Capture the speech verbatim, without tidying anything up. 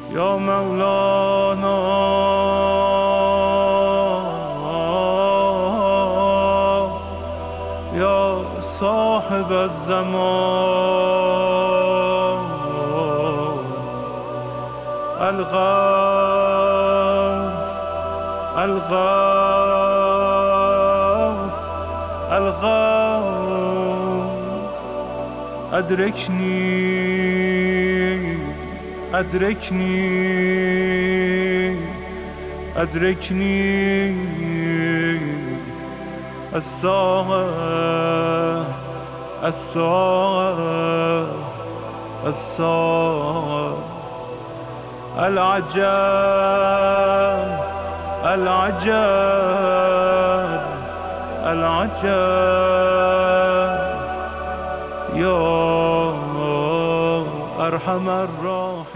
یا مولانا یا صاحب الزمان الغوث الغوث الغوث أدركني أدركني أدركني الساعة الساعة الساعة العجب العجب العجب يا أرحم الراحمين.